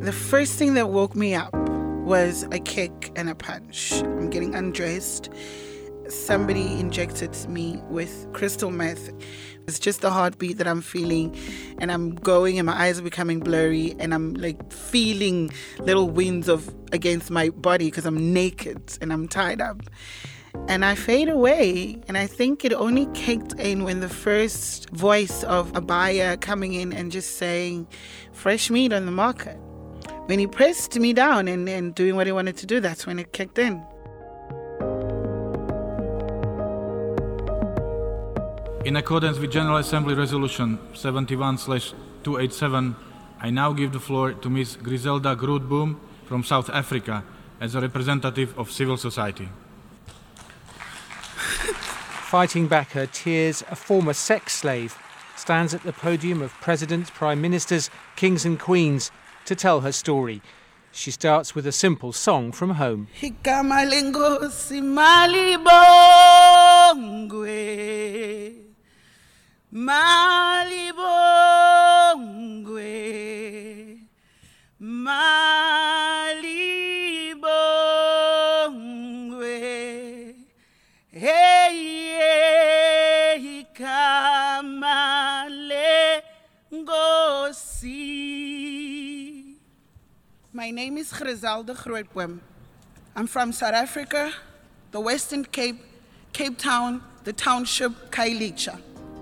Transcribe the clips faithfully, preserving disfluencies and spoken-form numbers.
The first thing that woke me up was a kick and a punch. I'm getting undressed. Somebody injected me with crystal meth. It's just the heartbeat that I'm feeling, and I'm going and my eyes are becoming blurry, and I'm like feeling little winds of against my body because I'm naked and I'm tied up. And I fade away, and I think it only kicked in when the first voice of a buyer coming in and just saying, fresh meat on the market. When he pressed me down and, and doing what he wanted to do, that's when it kicked in. In accordance with General Assembly Resolution seventy-one slash two eighty-seven, I now give the floor to Miz Griselda Grootboom from South Africa as a representative of civil society. Fighting back her tears, a former sex slave stands at the podium of presidents, prime ministers, kings and queens to tell her story. She starts with a simple song from home. Igama lenkosi malibongwe, malibongwe, malibongwe. Hey, hey, igama lenkosi. My name is Griselda Grootboom. I'm from South Africa, the Western Cape, Cape Town, the township Khayelitsha.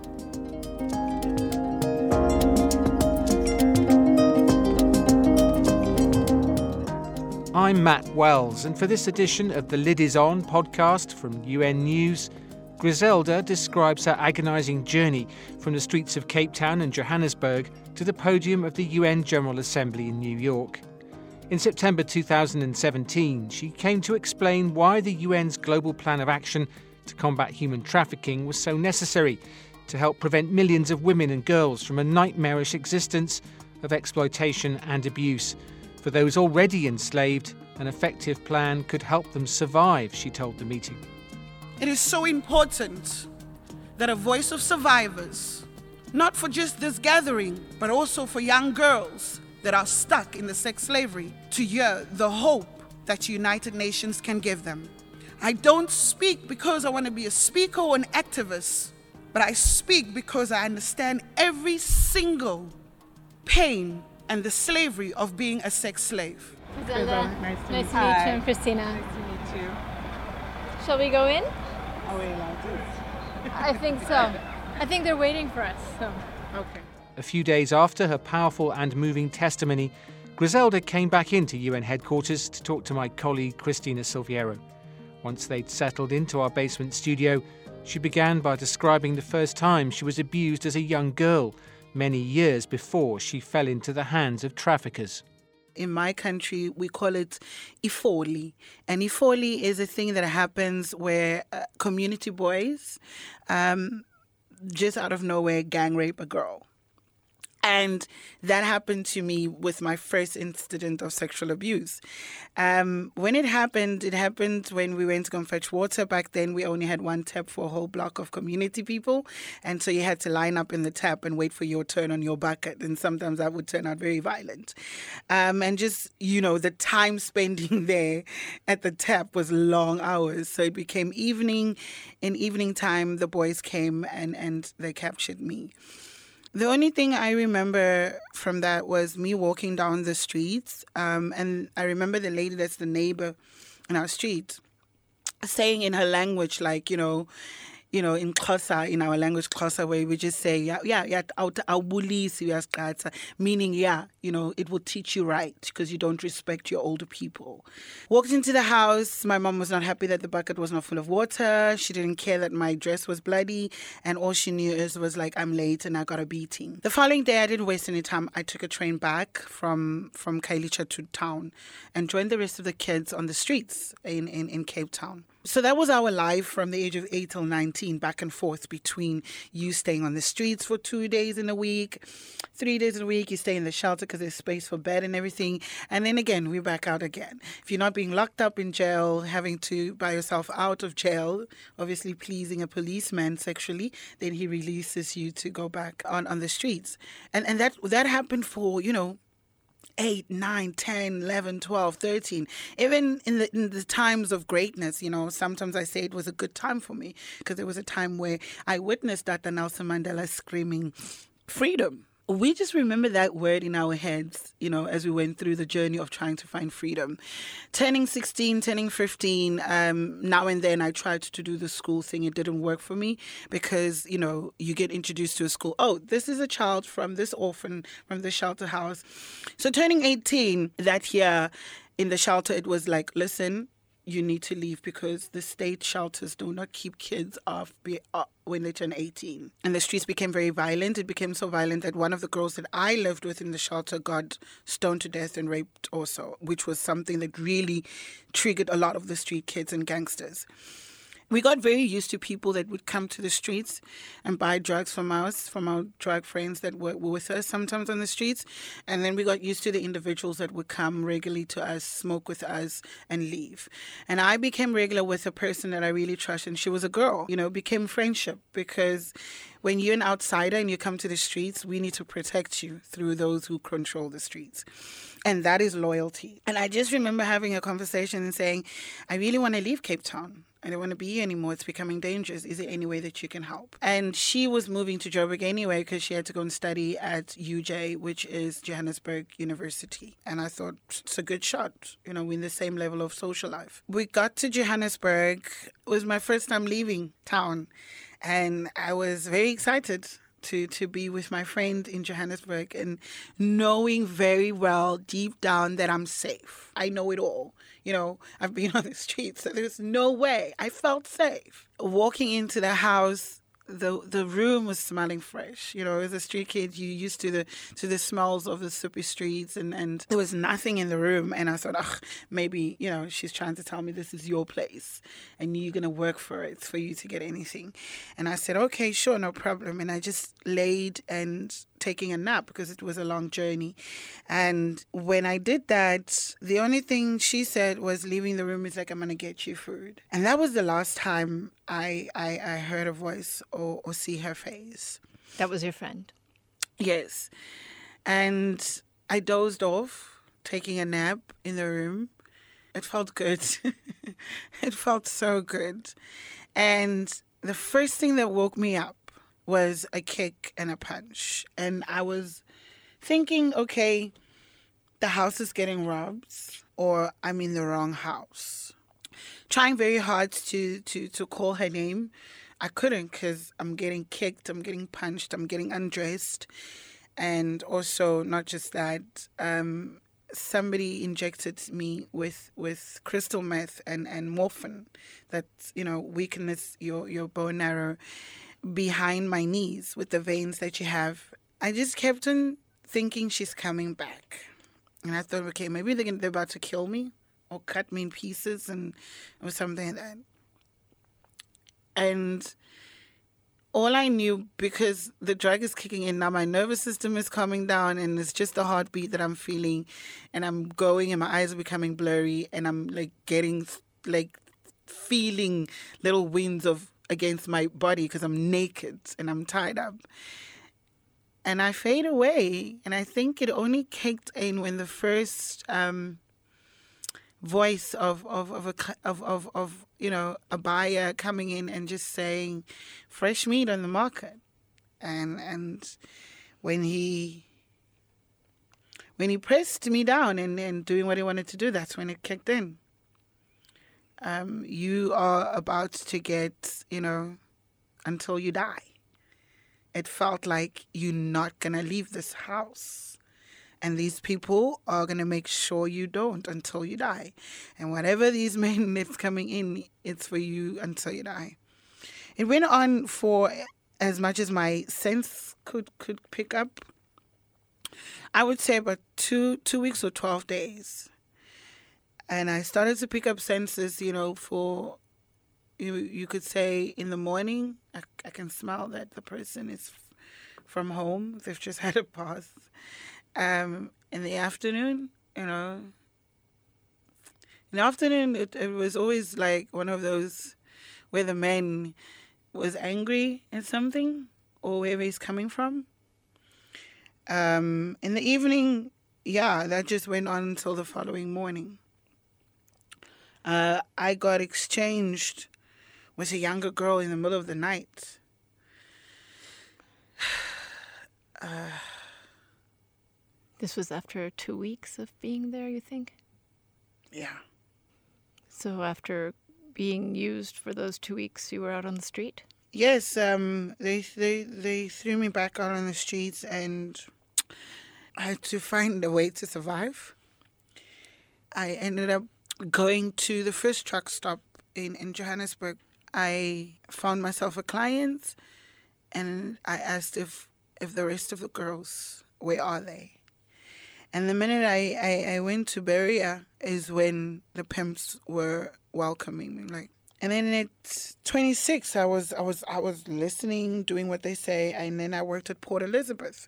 I'm Matt Wells, and for this edition of The Lid Is On podcast from U N News, Griselda describes her agonising journey from the streets of Cape Town and Johannesburg to the podium of the U N General Assembly in New York. In September two thousand seventeen, she came to explain why the U N's Global Plan of Action to combat human trafficking was so necessary to help prevent millions of women and girls from a nightmarish existence of exploitation and abuse. For those already enslaved, an effective plan could help them survive, she told the meeting. It is so important that a voice of survivors, not for just this gathering, but also for young girls that are stuck in the sex slavery, to hear the hope that United Nations can give them. I don't speak because I want to be a speaker or an activist, but I speak because I understand every single pain and the slavery of being a sex slave. Griselda, Nice to nice meet to you. meet you. I'm Christina. Nice to meet you. Shall we go in? Are we allowed to? I think so. I think they're waiting for us. So. Okay. A few days after her powerful and moving testimony, Griselda came back into U N headquarters to talk to my colleague Christina Silviero. Once they'd settled into our basement studio, she began by describing the first time she was abused as a young girl, many years before she fell into the hands of traffickers. In my country, we call it ifoli. And ifoli is a thing that happens where uh, community boys, um, just out of nowhere, gang rape a girl. And that happened to me with my first incident of sexual abuse. Um, when it happened, it happened when we went to go and fetch water. Back then, we only had one tap for a whole block of community people. And so you had to line up in the tap and wait for your turn on your bucket. And sometimes that would turn out very violent. Um, and just, you know, the time spending there at the tap was long hours. So it became evening. In evening time, the boys came and, and they captured me. The only thing I remember from that was me walking down the streets, um, and I remember the lady that's the neighbor in our street saying in her language, like, you know, you know, in Xhosa, in our language, Xhosa, where we just say, yeah, yeah, yeah, meaning, yeah, you know, it will teach you right because you don't respect your older people. Walked into the house. My mom was not happy that the bucket was not full of water. She didn't care that my dress was bloody. And all she knew is was like, I'm late and I got a beating. The following day, I didn't waste any time. I took a train back from, from Khayelitsha to town and joined the rest of the kids on the streets in, in, in Cape Town. So that was our life from the age of eight till nineteen, back and forth between you staying on the streets for two days in a week, three days in a week, you stay in the shelter because there's space for bed and everything. And then again, we're back out again. If you're not being locked up in jail, having to buy yourself out of jail, obviously pleasing a policeman sexually, then he releases you to go back on, on the streets. And and that that happened for, you know, eight, nine, ten, eleven, twelve, thirteen. Even in the in the times of greatness, you know, sometimes I say it was a good time for me because it was a time where I witnessed Doctor Nelson Mandela screaming freedom. We just remember that word in our heads, you know, as we went through the journey of trying to find freedom. Turning sixteen, turning fifteen, um, now and then I tried to do the school thing. It didn't work for me because, you know, you get introduced to a school. Oh, this is a child from this orphan, from the shelter house. So turning eighteen that year in the shelter, it was like, listen, you need to leave because the state shelters do not keep kids off be, uh, when they turn eighteen. And the streets became very violent. It became so violent that one of the girls that I lived with in the shelter got stoned to death and raped also, which was something that really triggered a lot of the street kids and gangsters. We got very used to people that would come to the streets and buy drugs from us, from our drug friends that were, were with us sometimes on the streets. And then we got used to the individuals that would come regularly to us, smoke with us, and leave. And I became regular with a person that I really trust, and she was a girl. You know, became friendship because when you're an outsider and you come to the streets, we need to protect you through those who control the streets. And that is loyalty. And I just remember having a conversation and saying, I really want to leave Cape Town. I don't want to be here anymore. It's becoming dangerous. Is there any way that you can help? And she was moving to Joburg anyway because she had to go and study at U J, which is Johannesburg University. And I thought, it's a good shot. You know, we're in the same level of social life. We got to Johannesburg. It was my first time leaving town. And I was very excited to, to be with my friend in Johannesburg and knowing very well deep down that I'm safe. I know it all. You know, I've been on the streets, so there's no way. I felt safe. Walking into the house, the the room was smelling fresh. You know, as a street kid, you used to the to the smells of the soupy streets, and, and there was nothing in the room. And I thought, ugh, maybe, you know, she's trying to tell me this is your place and you're going to work for it for you to get anything. And I said, okay, sure, no problem. And I just laid and taking a nap because it was a long journey. And when I did that, the only thing she said was, leaving the room is like, I'm going to get you food. And that was the last time I I, I heard a voice or, or see her face. That was your friend? Yes. And I dozed off, taking a nap in the room. It felt good. It felt so good. And the first thing that woke me up was a kick and a punch. And I was thinking, okay, the house is getting robbed or I'm in the wrong house. Trying very hard to, to, to call her name. I couldn't because I'm getting kicked, I'm getting punched, I'm getting undressed. And also, not just that, um, somebody injected me with, with crystal meth and, and morphine that, you know, weakens your, your bone marrow behind my knees with the veins that you have. I just kept on thinking she's coming back. And I thought, okay, maybe they're, they're about to kill me or cut me in pieces and or something like that. And all I knew, because the drug is kicking in now, my nervous system is calming down and it's just the heartbeat that I'm feeling and I'm going and my eyes are becoming blurry and I'm like getting, like feeling little winds of against my body because I'm naked and I'm tied up. And I fade away. And I think it only kicked in when the first um, voice of of of, a, of of of you know a buyer coming in and just saying, fresh meat on the market. And and when he when he pressed me down and, and doing what he wanted to do, that's when it kicked in. Um, you are about to get, you know, until you die. It felt like you're not going to leave this house. And these people are going to make sure you don't until you die. And whatever these men that's coming in, it's for you until you die. It went on for as much as my sense could, could pick up. I would say about two two weeks or twelve days. And I started to pick up senses, you know, for, you you could say in the morning, I, I can smell that the person is f- from home. They've just had a bath. Um, in the afternoon, you know, in the afternoon, it, it was always like one of those where the man was angry at something or wherever he's coming from. Um, in the evening, yeah, that just went on until the following morning. Uh, I got exchanged with a younger girl in the middle of the night. Uh, This was after two weeks of being there, you think? yeah. So after being used for those two weeks, you were out on the street? Yes, um, they, they, they threw me back out on the streets, and I had to find a way to survive. I ended up going to the first truck stop in, in Johannesburg. I found myself a client, and I asked if, if the rest of the girls, where are they? And the minute I, I, I went to Beria is when the pimps were welcoming me. Like, and then at twenty-six, I was I was I was listening, doing what they say, and then I worked at Port Elizabeth.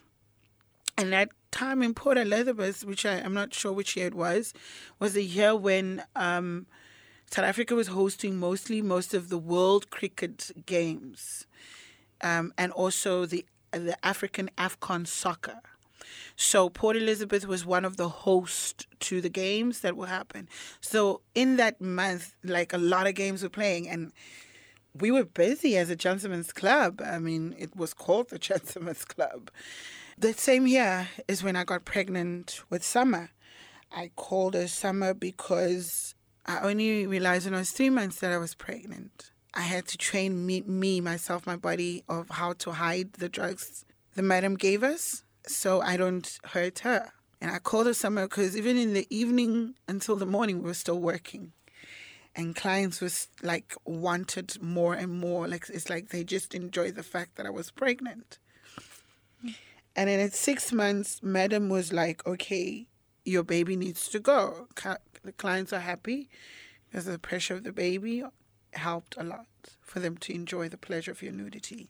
And that time in Port Elizabeth, which I, I'm not sure which year it was, was the year when um, South Africa was hosting mostly most of the World Cricket Games, um, and also the the African AFCON soccer. So Port Elizabeth was one of the hosts to the games that will happen. So in that month, like, a lot of games were playing, and we were busy as a gentleman's club. I mean, it was called the Gentleman's Club. The same year is when I got pregnant with Summer. I called her Summer because I only realized when I was three months that I was pregnant. I had to train me, me, myself, my body, of how to hide the drugs the madam gave us, so I don't hurt her. And I called her Summer because even in the evening until the morning, we were still working. And clients was like wanted more and more. Like, it's like they just enjoyed the fact that I was pregnant. And then at six months, madam was like, okay, your baby needs to go. The clients are happy because the pressure of the baby helped a lot for them to enjoy the pleasure of your nudity.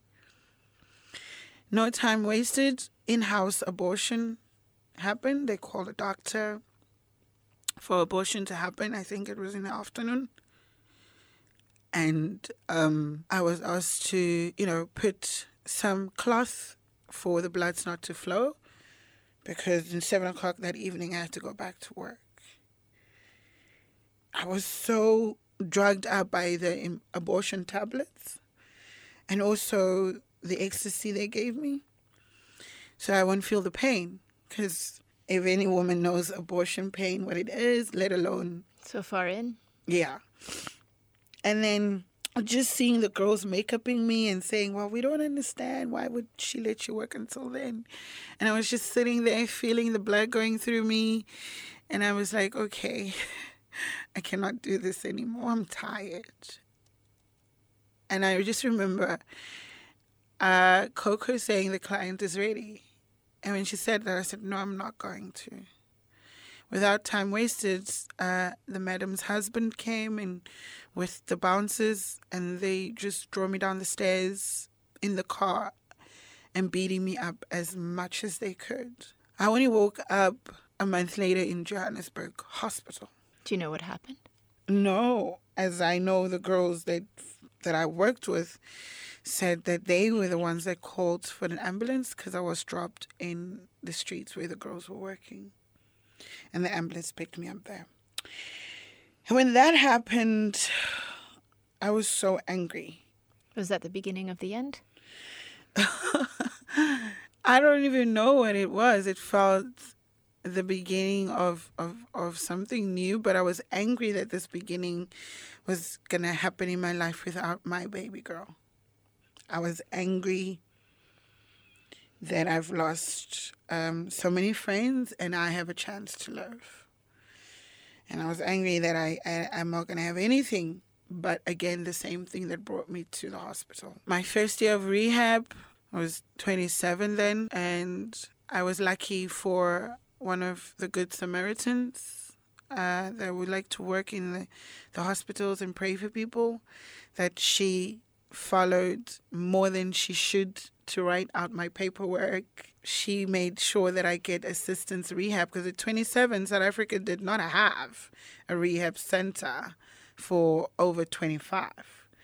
No time wasted. In-house abortion happened. They called a doctor for abortion to happen. I think it was in the afternoon. And um, I was asked to, you know, put some cloth for the bloods not to flow, because in seven o'clock that evening I had to go back to work. I was so drugged up by the abortion tablets and also the ecstasy they gave me, so I won't feel the pain, because if any woman knows abortion pain, what it is, let alone... So far in? Yeah. And then just seeing the girls make-upping me and saying, well, we don't understand. Why would she let you work until then? And I was just sitting there feeling the blood going through me. And I was like, okay, I cannot do this anymore. I'm tired. And I just remember uh, Coco saying the client is ready. And when she said that, I said, no, I'm not going to. Without time wasted, uh, the madam's husband came and with the bouncers, and they just drove me down the stairs in the car and beating me up as much as they could. I only woke up a month later in Johannesburg Hospital. Do you know what happened? No, as I know, the girls that that I worked with said that they were the ones that called for an ambulance because I was dropped in the streets where the girls were working. And the ambulance picked me up there. And when that happened, I was so angry. Was that the beginning of the end? I don't even know what it was. It felt the beginning of, of, of something new, but I was angry that this beginning was going to happen in my life without my baby girl. I was angry that I've lost um, so many friends and I have a chance to live. And I was angry that I, I, I'm not going to have anything, but again, the same thing that brought me to the hospital. My first year of rehab, I was twenty-seven then, and I was lucky for one of the Good Samaritans uh, that would like to work in the, the hospitals and pray for people, that she followed more than she should to write out my paperwork. She made sure that I get assistance rehab, because at twenty-seven, South Africa did not have a rehab center for over twenty-five.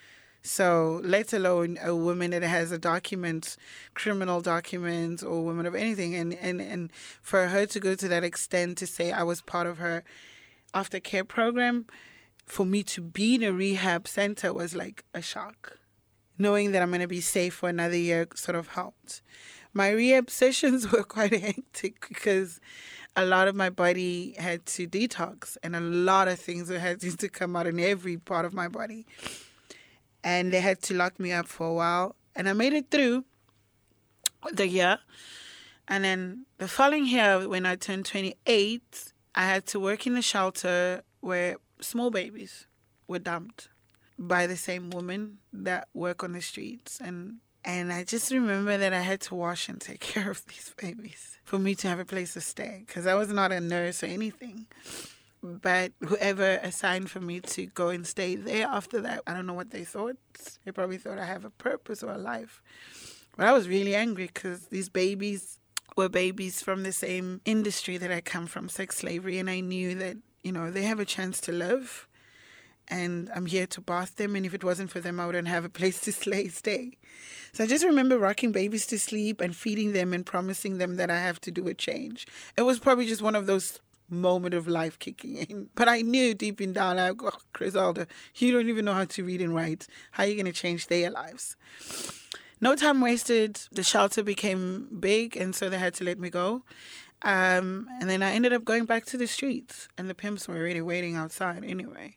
So let alone a woman that has a document, criminal document, or woman of anything. And, and, and for her to go to that extent to say I was part of her aftercare program, for me to be in a rehab center was like a shock. Knowing that I'm going to be safe for another year sort of helped. My rehab sessions were quite hectic because a lot of my body had to detox and a lot of things had to come out in every part of my body. And they had to lock me up for a while. And I made it through the year. And then the following year, when I turned twenty-eight, I had to work in a shelter where small babies were dumped by the same women that work on the streets. And And I just remember that I had to wash and take care of these babies for me to have a place to stay, because I was not a nurse or anything. But whoever assigned for me to go and stay there after that, I don't know what they thought. They probably thought I have a purpose or a life. But I was really angry because these babies were babies from the same industry that I come from, sex slavery. And I knew that, you know, they have a chance to live. And I'm here to bath them. And if it wasn't for them, I wouldn't have a place to stay. stay. So I just remember rocking babies to sleep and feeding them and promising them that I have to do a change. It was probably just one of those moments of life kicking in. But I knew deep in down, like, oh, Griselda, you don't even know how to read and write. How are you going to change their lives? No time wasted. The shelter became big, and so they had to let me go. Um, and then I ended up going back to the streets. And the pimps were already waiting outside anyway.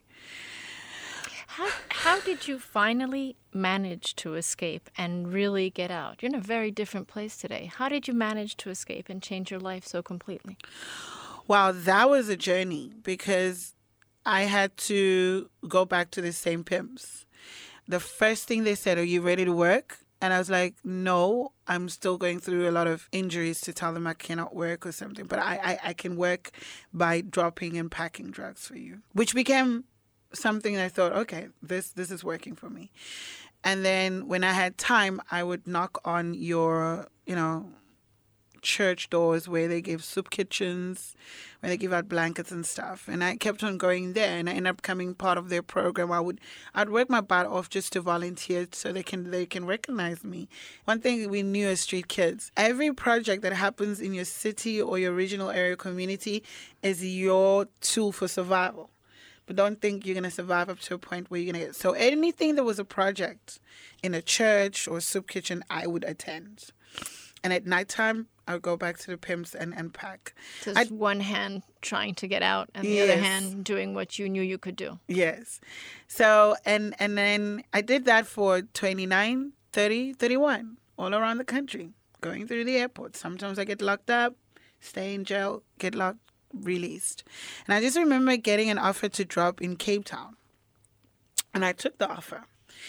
How how did you finally manage to escape and really get out? You're in a very different place today. How did you manage to escape and change your life so completely? Wow, that was a journey because I had to go back to the same pimps. The first thing they said, are you ready to work? And I was like, no, I'm still going through a lot of injuries to tell them I cannot work or something. But I, I, I can work by dropping and packing drugs for you, which became something I thought, okay, this this is working for me. And then when I had time, I would knock on your, you know, church doors where they give soup kitchens, where they give out blankets and stuff. And I kept on going there, and I ended up becoming part of their program. I would I'd work my butt off just to volunteer so they can they can recognize me. One thing we knew as street kids, every project that happens in your city or your regional area community is your tool for survival. But don't think you're going to survive up to a point where you're going to get... So anything that was a project in a church or a soup kitchen, I would attend. And at nighttime, I would go back to the pimps and, and pack. So it's one hand trying to get out and the yes. other hand doing what you knew you could do. Yes. So, and, and then I did that for twenty-nine, thirty, thirty-one, all around the country, going through the airport. Sometimes I get locked up, stay in jail, get locked, released. And I just remember getting an offer to drop in Cape Town. And I took the offer.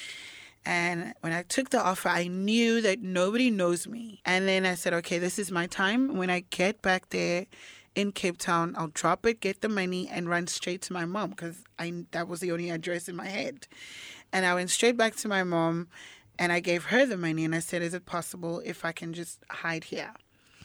And when I took the offer, I knew that nobody knows me. And then I said, okay, this is my time. When I get back there in Cape Town, I'll drop it, get the money, and run straight to my mom, because I that was the only address in my head. And I went straight back to my mom, and I gave her the money. And I said, is it possible if I can just hide here?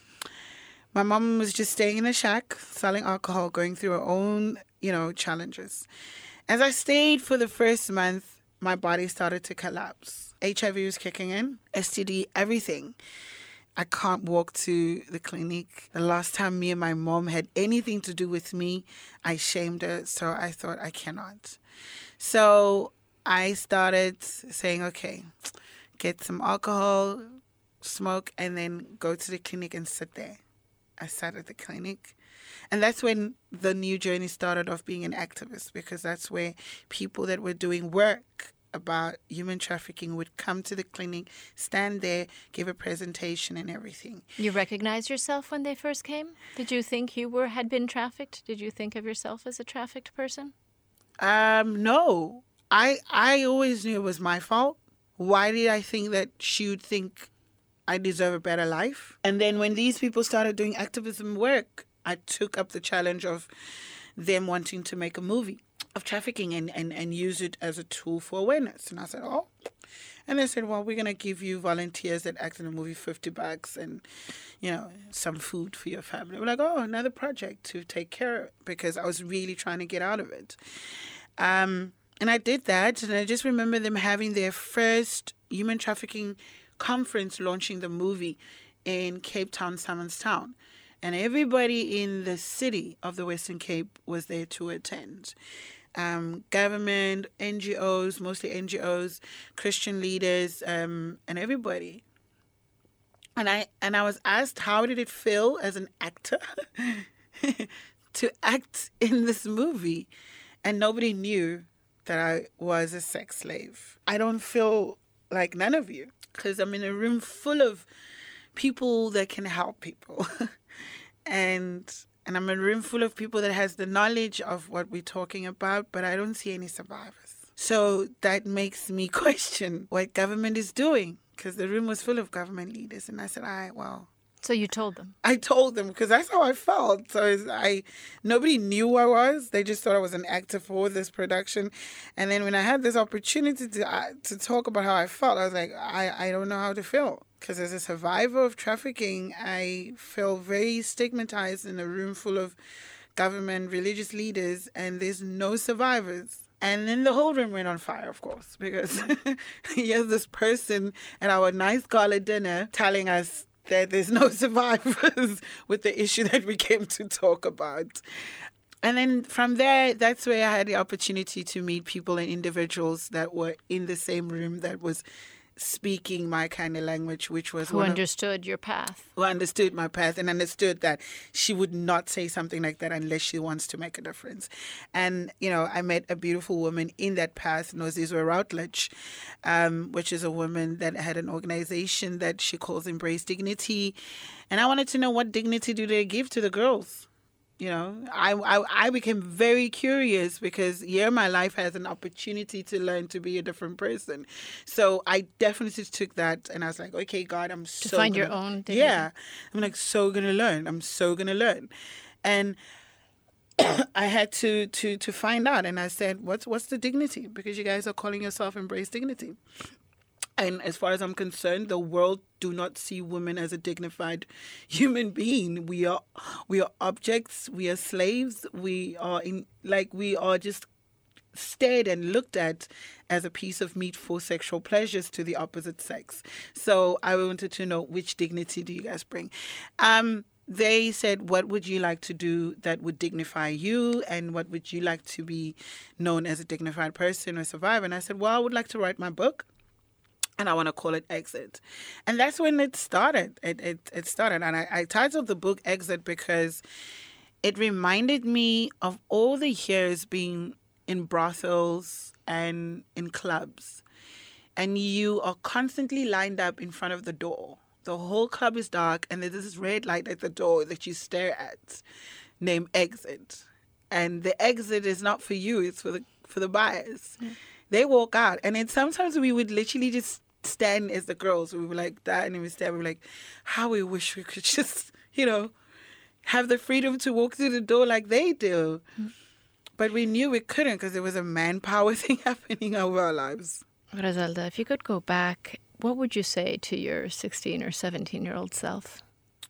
My mom was just staying in a shack, selling alcohol, going through her own, you know, challenges. As I stayed for the first month, my body started to collapse. H I V was kicking in, S T D, everything. I can't walk to the clinic. The last time me and my mom had anything to do with me, I shamed her, so I thought I cannot. So I started saying, okay, get some alcohol, smoke, and then go to the clinic and sit there. I sat at the clinic. And that's when the new journey started of being an activist, because that's where people that were doing work about human trafficking would come to the clinic, stand there, give a presentation and everything. You recognized yourself when they first came? Did you think you were had been trafficked? Did you think of yourself as a trafficked person? Um, no. I I always knew it was my fault. Why did I think that she would think I deserve a better life? And then when these people started doing activism work, I took up the challenge of them wanting to make a movie of trafficking and, and, and use it as a tool for awareness. And I said, oh. And they said, well, we're going to give you volunteers that act in the movie fifty bucks and, you know, some food for your family. We're like, oh, another project to take care of, because I was really trying to get out of it. Um, And I did that, and I just remember them having their first human trafficking conference launching the movie in Cape Town, Simonstown. And everybody in the city of the Western Cape was there to attend. Um, government, N G Os, mostly N G Os, Christian leaders, um, and everybody. And I and I was asked, how did it feel as an actor to act in this movie? And nobody knew that I was a sex slave. I don't feel like none of you, because I'm in a room full of people that can help people. and and I'm in a room full of people that has the knowledge of what we're talking about, but I don't see any survivors. So that makes me question what government is doing, because the room was full of government leaders. And I said, all right, well. So you told them? I told them, because that's how I felt. So it's, I nobody knew who I was. They just thought I was an actor for this production. And then when I had this opportunity to uh, to talk about how I felt, I was like, I, I don't know how to feel. Because as a survivor of trafficking, I feel very stigmatized in a room full of government, religious leaders, and there's no survivors. And then the whole room went on fire, of course, because here's this person at our nice gala dinner telling us that there's no survivors with the issue that we came to talk about. And then from there, that's where I had the opportunity to meet people and individuals that were in the same room that was speaking my kind of language, which was who one understood of, your path. Who understood my path and understood that she would not say something like that unless she wants to make a difference. And, you know, I met a beautiful woman in that path, Nozizwe Routledge, um, which is a woman that had an organization that she calls Embrace Dignity. And I wanted to know, what dignity do they give to the girls? You know, I, I I became very curious, because here my life has an opportunity to learn to be a different person. So I definitely took that, and I was like, okay, God, I'm so to find gonna, your own dignity. Yeah, I'm like so gonna learn. I'm so gonna learn, and I had to to to find out. And I said, what's what's the dignity? Because you guys are calling yourself Embrace Dignity. And as far as I'm concerned, the world do not see women as a dignified human being. We are, we are objects. We are slaves. We are in, like, we are just stared and looked at as a piece of meat for sexual pleasures to the opposite sex. So I wanted to know, which dignity do you guys bring? Um, they said, what would you like to do that would dignify you? And what would you like to be known as a dignified person or survivor? And I said, well, I would like to write my book. And I want to call it Exit. And that's when it started. It it, it started. And I, I titled the book Exit because it reminded me of all the years being in brothels and in clubs. And you are constantly lined up in front of the door. The whole club is dark, and there's this red light at the door that you stare at named Exit. And the exit is not for you, it's for the for the buyers. Mm. They walk out. And then sometimes we would literally just stand as the girls. We were like that, and then we stand. We were like, how we wish we could just, you know, have the freedom to walk through the door like they do. Mm. But we knew we couldn't, because there was a manpower thing happening over our lives. Griselda, if you could go back, what would you say to your sixteen or seventeen-year-old self?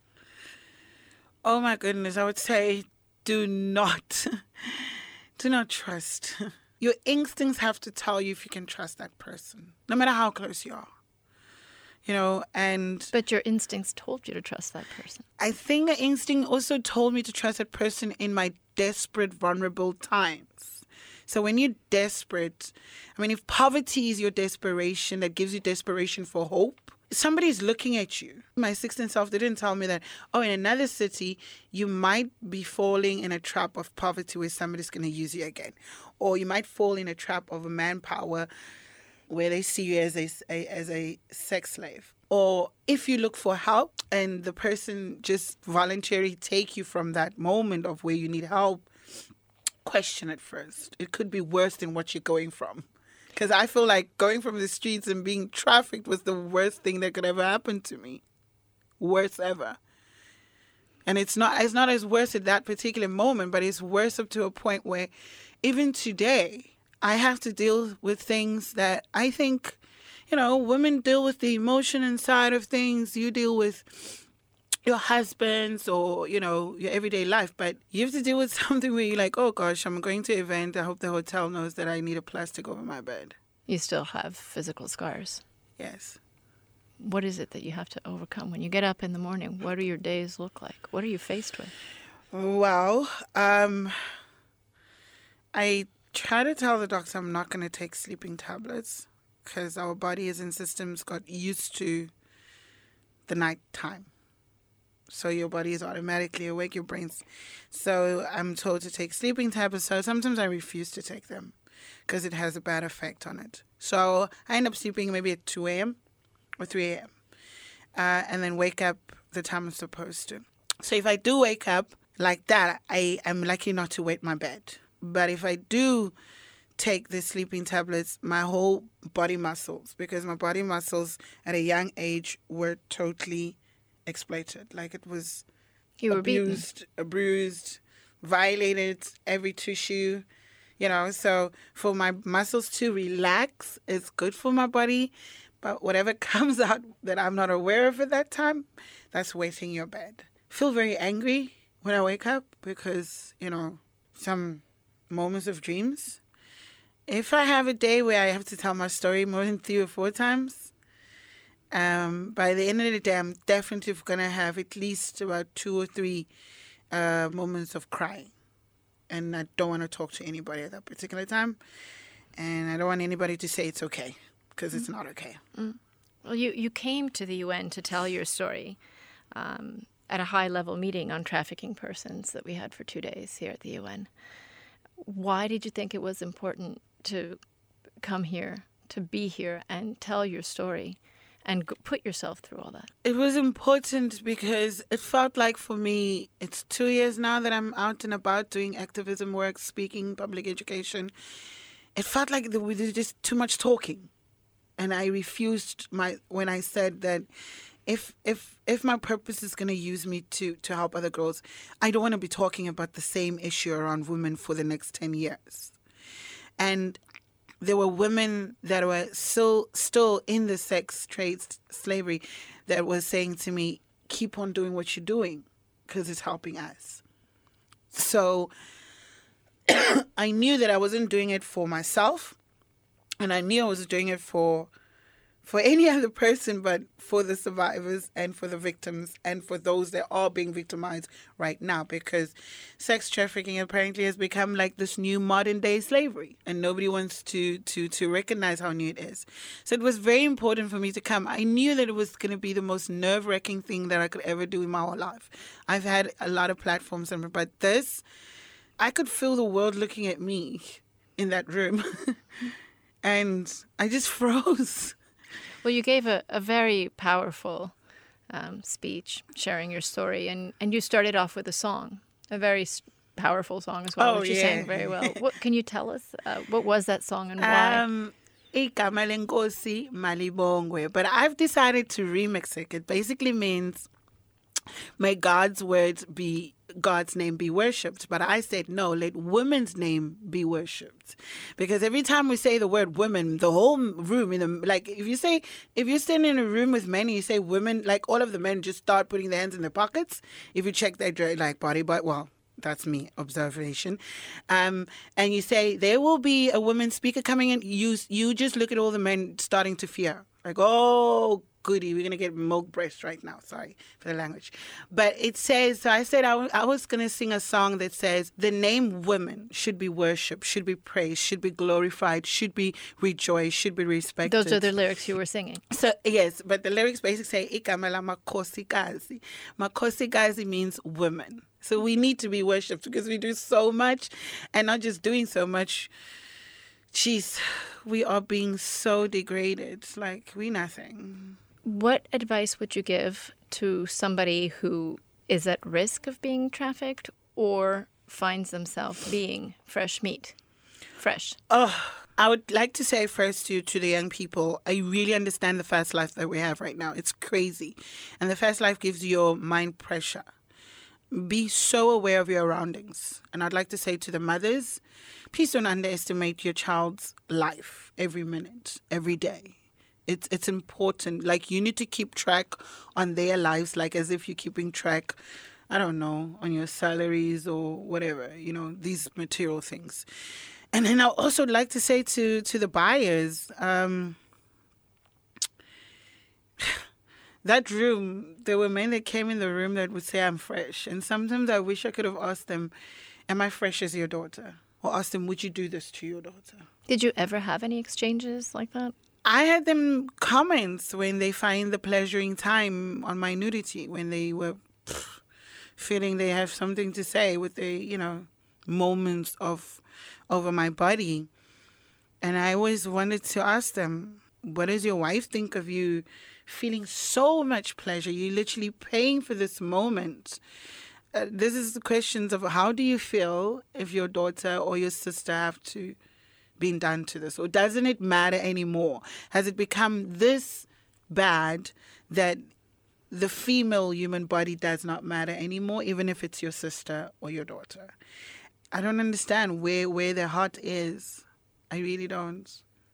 Oh, my goodness. I would say, do not, do not trust. Your instincts have to tell you if you can trust that person, no matter how close you are. You know, and... But your instincts told you to trust that person. I think the instinct also told me to trust that person in my desperate, vulnerable times. So when you're desperate, I mean, if poverty is your desperation, that gives you desperation for hope, somebody's looking at you. My sixteen self didn't tell me that, oh, in another city, you might be falling in a trap of poverty where somebody's going to use you again. Or you might fall in a trap of a manpower where they see you as a, a as a sex slave. Or if you look for help and the person just voluntarily take you from that moment of where you need help, question it first. It could be worse than what you're going from. Because I feel like going from the streets and being trafficked was the worst thing that could ever happen to me. Worst ever. And it's not it's not as worse at that particular moment, but it's worse up to a point where even today, I have to deal with things that I think, you know, women deal with the emotion inside of things. You deal with your husbands or, you know, your everyday life. But you have to deal with something where you're like, oh gosh, I'm going to an event. I hope the hotel knows that I need a plastic over my bed. You still have physical scars. Yes. What is it that you have to overcome when you get up in the morning? What do your days look like? What are you faced with? Well, um, I try to tell the doctor I'm not going to take sleeping tablets because our bodies and systems got used to the night time. So your body is automatically awake, your brain's. So I'm told to take sleeping tablets. So sometimes I refuse to take them because it has a bad effect on it. So I end up sleeping maybe at two a.m. or three a.m. Uh, and then wake up the time I'm supposed to. So if I do wake up like that, I am lucky not to wet my bed. But if I do take the sleeping tablets, my whole body muscles, because my body muscles at a young age were totally exploited. Like it was You were abused, abused, violated every tissue, you know. So for my muscles to relax, it's good for my body. But whatever comes out that I'm not aware of at that time, that's wetting your bed. Feel very angry when I wake up because, you know, some moments of dreams. If I have a day where I have to tell my story more than three or four times, um, by the end of the day, I'm definitely going to have at least about two or three uh, moments of crying. And I don't want to talk to anybody at that particular time. And I don't want anybody to say it's okay, because it's not okay. Mm. Well, you, you came to the U N to tell your story um, at a high-level meeting on trafficking persons that we had for two days here at the U N. Why did you think it was important to come here, to be here, and tell your story and g- put yourself through all that? It was important because it felt like for me, it's two years now that I'm out and about doing activism work, speaking, public education. It felt like there was just too much talking. And I refused my when I said that if if if my purpose is going to use me to, to help other girls, I don't want to be talking about the same issue around women for the next ten years. And there were women that were still, still in the sex trade slavery that was saying to me, keep on doing what you're doing because it's helping us. So I knew that I wasn't doing it for myself. And I knew I was doing it for for any other person, but for the survivors and for the victims and for those that are being victimized right now, because sex trafficking apparently has become like this new modern day slavery and nobody wants to, to, to recognize how new it is. So it was very important for me to come. I knew that it was going to be the most nerve-wracking thing that I could ever do in my whole life. I've had a lot of platforms, but this, I could feel the world looking at me in that room. And I just froze. Well, you gave a, a very powerful um, speech sharing your story, and, and you started off with a song, a very s- powerful song as well, oh, which you yeah. sang very well. What can you tell us? Uh, what was that song and why? Um, Igama lenkosi malibongwe. But I've decided to remix it. It basically means, may God's words be, God's name be worshipped. But I said, no, let women's name be worshipped. Because every time we say the word women, the whole room, in the, like if you say, if you're standing in a room with men and you say women, like all of the men just start putting their hands in their pockets. If you check their like body, but well, that's me, observation. Um, and you say, there will be a woman speaker coming in. You, you just look at all the men starting to fear. Like, oh, goody, we're going to get milk breast right now. Sorry for the language. But it says, so I said I, w- I was going to sing a song that says, the name women should be worshipped, should be praised, should be glorified, should be rejoiced, should be respected. Those are the lyrics you were singing. So, yes, but the lyrics basically say, Ikamela makosikazi. Makosikazi means women. So we need to be worshipped because we do so much, and not just doing so much. Jeez, we are being so degraded. Like, we nothing. What advice would you give to somebody who is at risk of being trafficked or finds themselves being fresh meat? Fresh. Oh, I would like to say first to, to the young people, I really understand the fast life that we have right now. It's crazy. And the fast life gives your mind pressure. Be so aware of your surroundings. And I'd like to say to the mothers, please don't underestimate your child's life every minute, every day. It's it's important. Like, you need to keep track on their lives, like as if you're keeping track, I don't know, on your salaries or whatever, you know, these material things. And then I also like to say to, to the buyers, um, that room, there were men that came in the room that would say, I'm fresh. And sometimes I wish I could have asked them, am I fresh as your daughter? Or asked them, would you do this to your daughter? Did you ever have any exchanges like that? I had them comments when they find the pleasuring time on my nudity, when they were pff, feeling they have something to say with the, you know, moments of over my body. And I always wanted to ask them, what does your wife think of you feeling so much pleasure? You're literally paying for this moment. Uh, this is the questions of how do you feel if your daughter or your sister have to been done to this? Or doesn't it matter anymore? Has it become this bad that the female human body does not matter anymore, even if it's your sister or your daughter? I don't understand where, where their heart is. I really don't.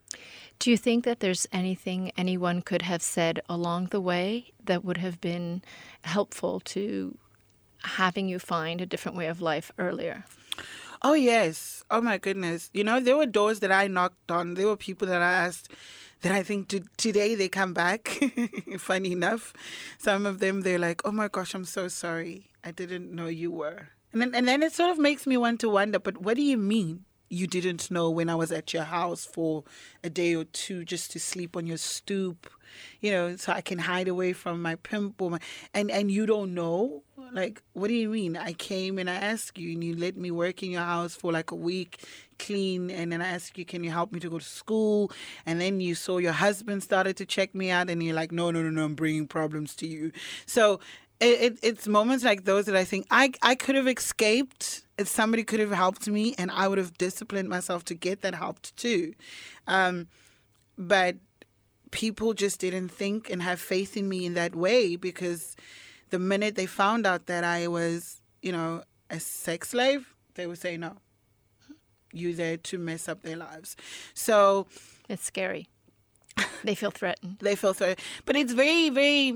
Do you think that there's anything anyone could have said along the way that would have been helpful to having you find a different way of life earlier? Oh, yes. Oh, my goodness. You know, there were doors that I knocked on. There were people that I asked that I think to, today they come back. Funny enough. Some of them, they're like, oh, my gosh, I'm so sorry. I didn't know you were. And then, and then it sort of makes me want to wonder, but what do you mean you didn't know when I was at your house for a day or two just to sleep on your stoop, you know, so I can hide away from my pimp or my, and, and you don't know? Like, what do you mean? I came and I asked you and you let me work in your house for like a week, clean, and then I asked you, can you help me to go to school? And then you saw your husband started to check me out and you're like, no, no, no, no, I'm bringing problems to you. So it, it, it's moments like those that I think I, I could have escaped if somebody could have helped me, and I would have disciplined myself to get that help too. Um, but people just didn't think and have faith in me in that way, because the minute they found out that I was, you know, a sex slave, they would say, no, you're there to mess up their lives. So it's scary. They feel threatened. They feel threatened. But it's very, very,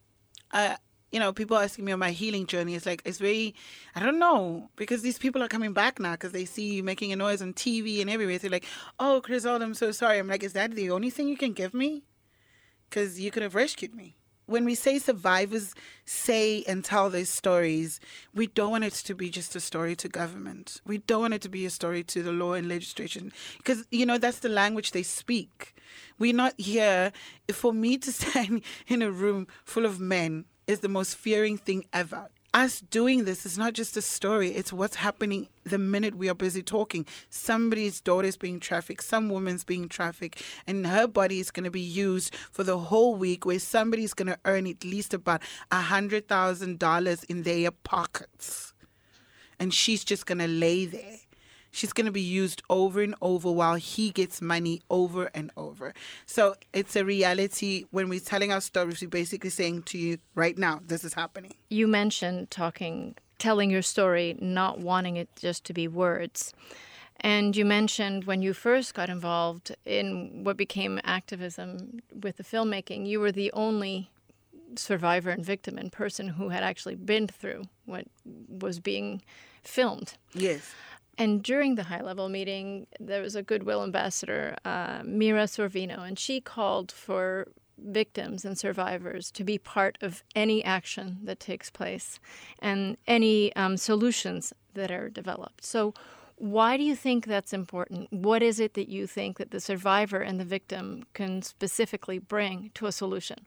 uh, you know, people asking me on my healing journey. It's like, it's very, I don't know, because these people are coming back now because they see you making a noise on T V and everywhere. They're like, oh, Griselda, I'm so sorry. I'm like, is that the only thing you can give me? Because you could have rescued me. When we say survivors say and tell their stories, we don't want it to be just a story to government. We don't want it to be a story to the law and legislation, because, you know, that's the language they speak. We're not here. For me to stand in a room full of men is the most fearing thing ever. Us doing this is not just a story. It's what's happening the minute we are busy talking. Somebody's daughter is being trafficked. Some woman's being trafficked. And her body is going to be used for the whole week, where somebody's going to earn at least about one hundred thousand dollars in their pockets. And she's just going to lay there. She's going to be used over and over while he gets money over and over. So it's a reality. When we're telling our stories, we're basically saying to you right now, this is happening. You mentioned talking, telling your story, not wanting it just to be words. And you mentioned when you first got involved in what became activism with the filmmaking, you were the only survivor and victim and person who had actually been through what was being filmed. Yes. And during the high-level meeting, there was a Goodwill ambassador, uh, Mira Sorvino, and she called for victims and survivors to be part of any action that takes place and any um, solutions that are developed. So why do you think that's important? What is it that you think that the survivor and the victim can specifically bring to a solution?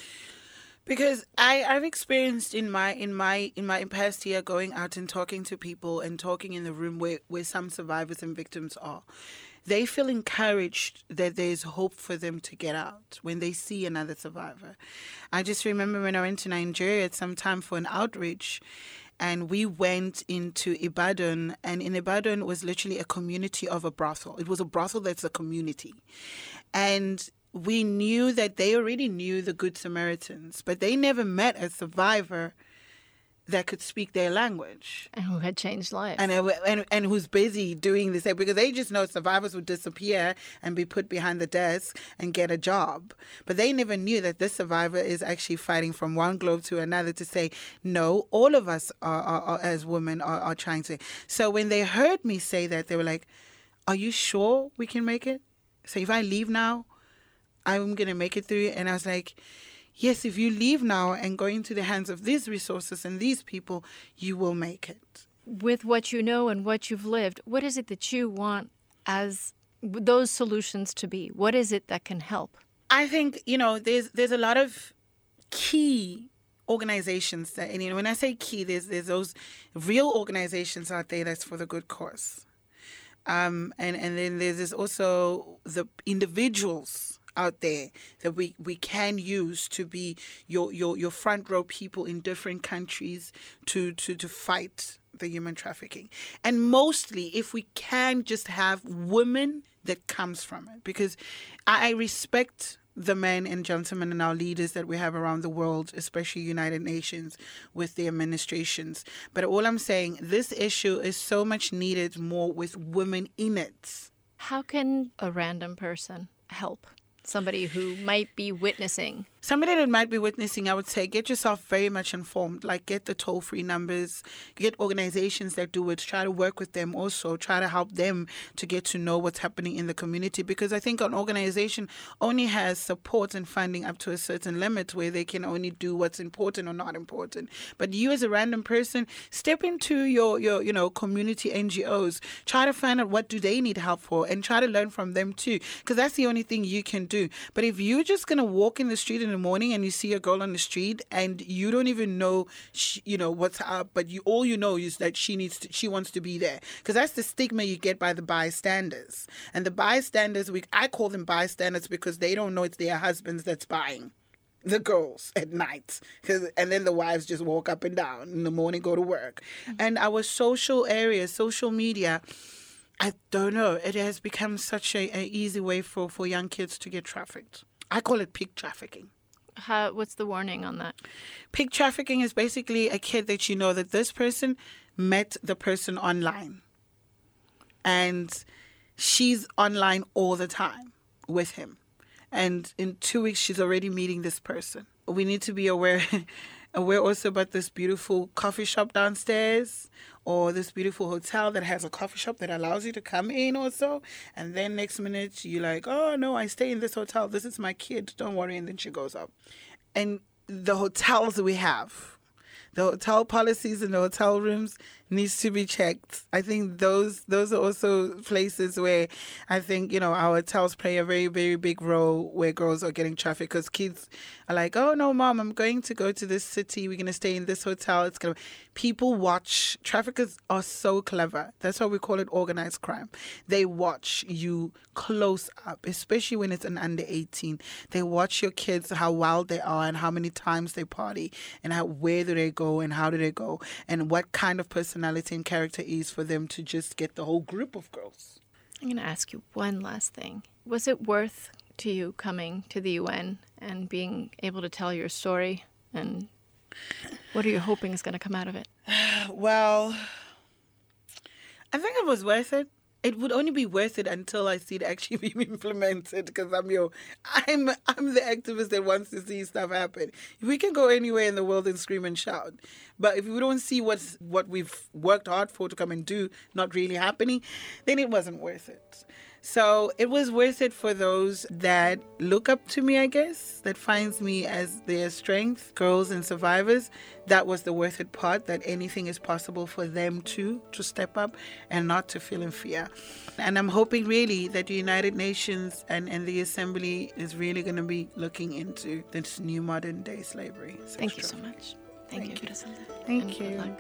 Because I, I've experienced in my in my in my past year going out and talking to people and talking in the room where, where some survivors and victims are. They feel encouraged that there's hope for them to get out when they see another survivor. I just remember when I went to Nigeria at some time for an outreach, and we went into Ibadan, and in Ibadan was literally a community of a brothel. It was a brothel that's a community. And we knew that they already knew the Good Samaritans, but they never met a survivor that could speak their language. And who had changed lives. And, and and who's busy doing this, because they just know survivors would disappear and be put behind the desk and get a job. But they never knew that this survivor is actually fighting from one globe to another to say, no, all of us are, are, are as women are, are trying to. So when they heard me say that, they were like, are you sure we can make it? So if I leave now, I'm going to make it through. And I was like, yes, if you leave now and go into the hands of these resources and these people, you will make it. With what you know and what you've lived, what is it that you want as those solutions to be? What is it that can help? I think, you know, there's there's a lot of key organizations that, and you know, when I say key, there's there's those real organizations out there that's for the good cause. Um, and, and then there's this also the individuals out there that we, we can use to be your, your, your front row people in different countries to, to, to fight the human trafficking. And mostly if we can just have women that comes from it, because I, I respect the men and gentlemen and our leaders that we have around the world, especially United Nations with the administrations. But all I'm saying, this issue is so much needed more with women in it. How can a random person help? Somebody who might be witnessing. Somebody that might be witnessing, I would say, get yourself very much informed. Like, get the toll-free numbers, get organizations that do it, try to work with them also, try to help them to get to know what's happening in the community. Because I think an organization only has support and funding up to a certain limit where they can only do what's important or not important. But you as a random person, step into your, your you know, community N G Os, try to find out what do they need help for and try to learn from them too. Because that's the only thing you can do. But if you're just going to walk in the street in the morning and you see a girl on the street and you don't even know, she, you know, what's up, but you all you know is that she needs to, she wants to be there. Because that's the stigma you get by the bystanders. And the bystanders, we I call them bystanders because they don't know it's their husbands that's buying the girls at night. Cause, and then the wives just walk up and down in the morning, go to work. Mm-hmm. And our social areas, social media, I don't know. It has become such a, a easy way for, for young kids to get trafficked. I call it pig trafficking. How, what's the warning on that? Pig trafficking is basically a kid that you know that this person met the person online. And she's online all the time with him. And in two weeks, she's already meeting this person. We need to be aware aware also about this beautiful coffee shop downstairs or this beautiful hotel that has a coffee shop that allows you to come in also. And then next minute, you're like, oh, no, I stay in this hotel. This is my kid. Don't worry. And then she goes up. And the hotels we have, the hotel policies in the hotel rooms needs to be checked. I think those those are also places where I think, you know, our hotels play a very, very big role where girls are getting trafficked because kids are like, oh, no, mom, I'm going to go to this city. We're going to stay in this hotel. It's gonna. People watch. Traffickers are so clever. That's why we call it organized crime. They watch you close up, especially when it's an under eighteen. They watch your kids, how wild they are and how many times they party and how where do they go and how do they go and what kind of person and character is for them to just get the whole group of girls. I'm going to ask you one last thing. Was it worth to you coming to the U N and being able to tell your story? And what are you hoping is going to come out of it? Well, I think it was worth it. It would only be worth it until I see it actually being implemented because I'm your, I'm I'm the activist that wants to see stuff happen. We can go anywhere in the world and scream and shout, but if we don't see what's what we've worked hard for to come and do not really happening, then it wasn't worth it. So it was worth it for those that look up to me, I guess, that finds me as their strength, girls and survivors. That was the worth it part, that anything is possible for them too, to step up and not to feel in fear. And I'm hoping really that the United Nations and, and the Assembly is really going to be looking into this new modern day slavery. Thank you so much. Thank, Thank you, Griselda. Thank you. Good luck.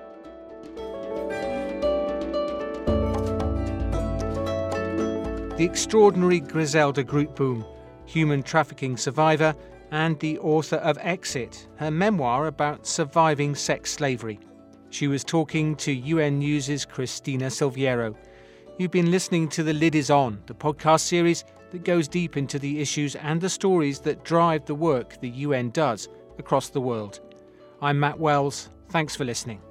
The extraordinary Griselda Grootboom, human trafficking survivor and the author of Exit, her memoir about surviving sex slavery. She was talking to U N News' Cristina Silviero. You've been listening to The Lid Is On, the podcast series that goes deep into the issues and the stories that drive the work the U N does across the world. I'm Matt Wells. Thanks for listening.